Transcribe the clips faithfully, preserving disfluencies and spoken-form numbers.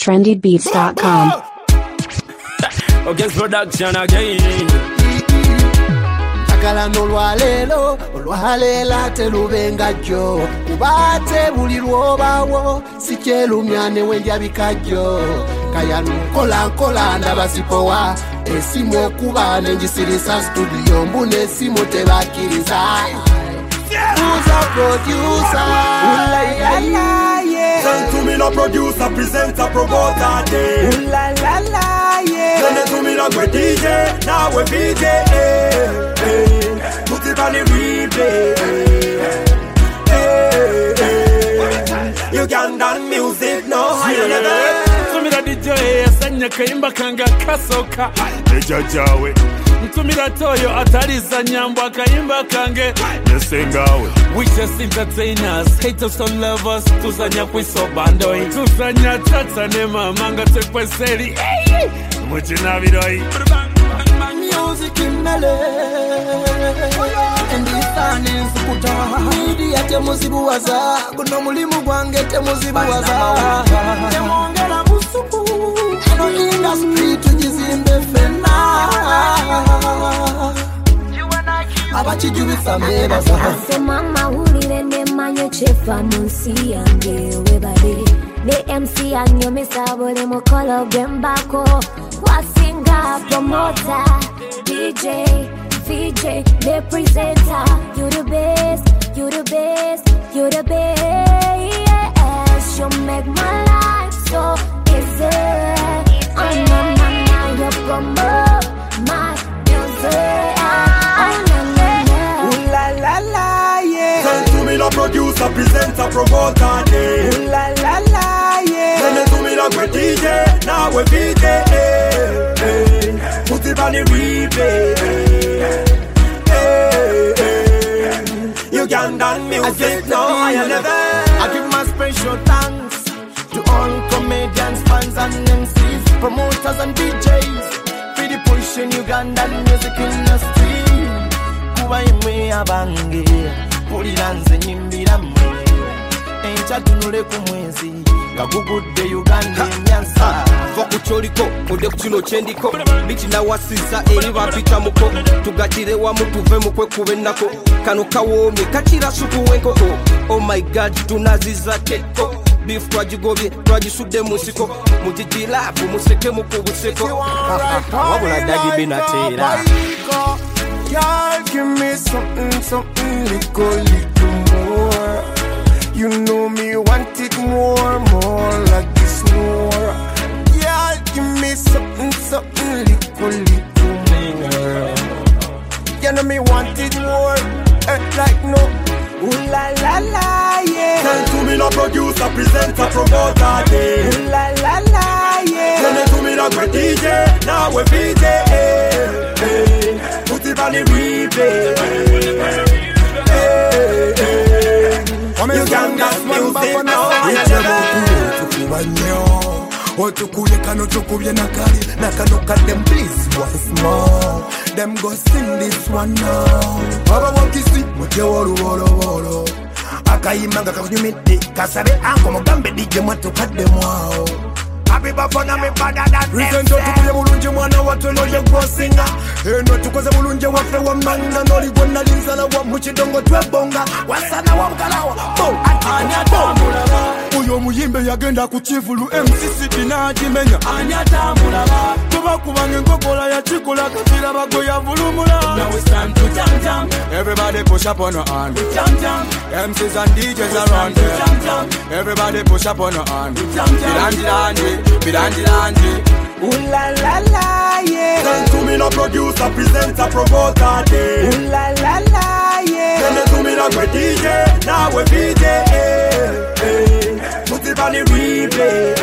trendy beats dot com. Against production again. Takala no lwalelo, olwalela telubenga jo. Kubate buli lwobawo, sikyelumyane wendya bikajjo. Kaya nukola nkola ndabasipowa, esimu okuba nenjisirisa studio mbune esimu tebakiriza. Who's a producer? Ooh la la la, yeah. Send to me no producer, presenter, promoter, day. Ooh la la la, yeah. Send it to me no great D J, now we V J. Hey, hey. Put it on the replay. Hey, hey. You can dance music, no higher level. To me that D J, sanya kaimba kanga kasoka. Eja jawe. Mtumira toyo atariza nyambo akaimba kange nesengawe. We just entertainers, haters or lovers. Tuzanya kwiso bandoi, tuzanya tata ne mamanga tekweseri. Muchina vidoi. Music in mele, and this time is kuta. Media te muzibu waza, kuno mulimu gwange te muzibu waza. Te mongela musuku, no industry tujizimbe fena. Abachijubisa mebaza. Ase mama ulire ne manyo chefa munsi yange webale. Ne M C anyo mesabole mukolo gembako. Wasinga promoter, D J, V J, the presenter. You the best, you the best, you the best. You make my life so easy. Oh na na na, you promote my music. Ooh la la la, yeah. Send to me no producer, presenter, promoter, day. Ooh la la la, yeah. Send it to me no great D J, now we V J. Hey, hey. Put it on the replay. Hey, hey. You can dance music, no higher level. I give my special thanks to all comedians, fans and M Cs, promoters and D Js for the push in Ugandan music industry. Kuba imwe abange, puliranze nyimbira mwe. Encha tunule kumwezi, kagugude Uganda emyansa. Foku choliko, ode kuchino chendiko. Bichi na wasisa, eri wapita muko. Tugatire wa mutuve mukwe kubenako. Kano kawomi, kachira suku wenko. Oh my God, tunaziza keko. Beef twajigobye, twajisude musiko. Mujijila, fumuseke mukubuseko. Wabula dagi binatera. Y'all give me something, something little, little more. You know me want it more, more like this more. Y'all give me something, something little, little more. You know me want it more, eh, like no. Ooh la la la, yeah. Send to me no producer, presenter, promoter, day. Ooh la la la, yeah. Send it to me no great D J, now we V J. Hey, hey. Put it on the replay. Hey, hey. You can dance music now. Otukuye kano tukubye nakali nakano cut them please once more. Them go sing this one now. Baba wakisi muje woro woro woro. Akayimanga kakunyumide kasabe anko mugambe D J mwato cut them wow. Abiba fana me bada that reason to tukuye bulunje mwana watolo ye go singer. Eno tukoze bulunje wafe wa manga noli gonna linzala wa muchidongo twebonga. Wasana wa mkalawa bo anya tambula. Uyo muyimbe yagenda ku Chivulu M C C dinajimenya anya tambula. Kuba kubange ngokola ya chikola katira bagoya vulumula. Now it's time to jam jam. Everybody push up on your hand. Jam jam. M Cs and D Js around here. Jam jam. Everybody push up on your hand. Jam jam. Bilanji bilanji bilanji. Ooh la la la, yeah. Send to me no producer, presenter, promoter, day. Ooh la la la, yeah. Send it to me no great D J, now we V J. Hey, hey. Put it on the replay.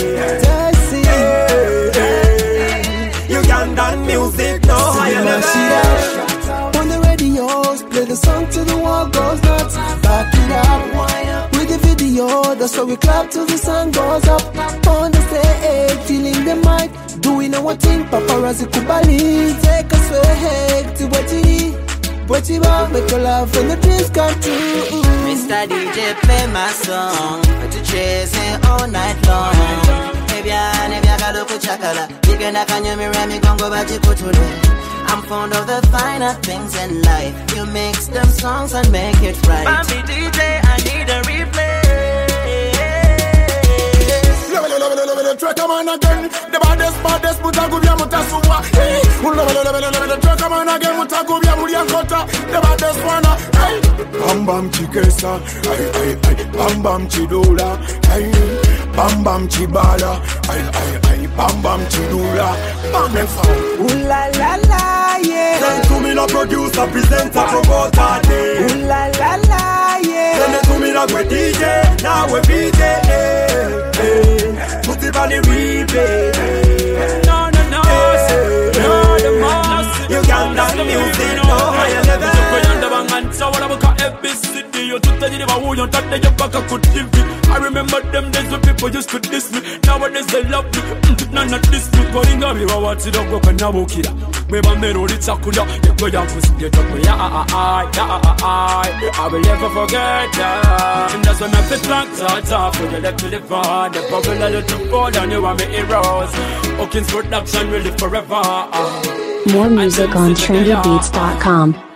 Hey, hey. You can dance music, no higher level. On the radios, play the song till the wall goes nuts. Back it up with the video, that's how we clap till the sun goes up. On the stage, feeling the mic, doing our thing. Paparazzi kubali, take us way to what you need. What you want, make your love when the dreams come true. Mister D J, play my song, but you chasing all night long. Maybe I shakala. Bigena kanyemi remi gongo bachi kutule. I'm fond of the finer things in life. You mix them songs and make it right. Bambi D J, I need a replay. Track a man again, the baddest, baddest, Mutagubia Mutasua. The track a man again, Mutagubia Muriakota, the baddest one. Bam Bam Chikesa, Bam Bam Chidula, Bam Bam Chibala, Bam Bam Chidula, Bam Bam Ooh la la la, yeah. Send to me the producer, presenter, promoter, day. Ooh la la la, yeah. Send it to me the D J, now we B J. Put it on the replay. No, no, no, hey, no, the most. You can't dance the music, no higher level. I remember them days when people used to diss me. Nowadays they love me, none of this me. But in Gabi, I want to go and now walk it. Maybe Mero, it's a kuda. You go down to see it. I will never forget that. And that's when I feel like that. For the left to live on. The bubble a little fall and you are my heroes. Hawkins production will live forever. More music on trendy beats dot com.